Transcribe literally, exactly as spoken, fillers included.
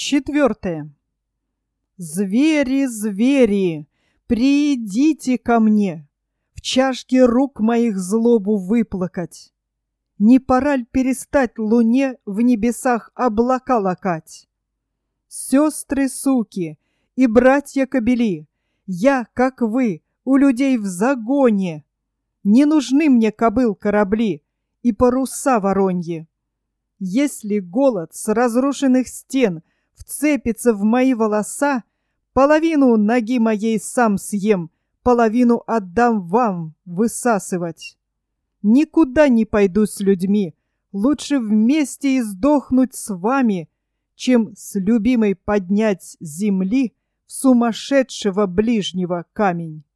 Четвертое. Звери, звери, приидите ко мне, в чашке рук моих злобу выплакать. Не пора ль перестать луне в небесах облака лакать? Сестры-суки и братья-кобели, я, как вы, у людей в загоне. Не нужны мне кобыл-корабли и паруса вороньи. Если голод с разрушенных стен вцепится в мои волоса, половину ноги моей сам съем, половину отдам вам высасывать. Никуда не пойду с людьми, лучше вместе и сдохнуть с вами, чем с любимой поднять с земли в сумасшедшего ближнего камень.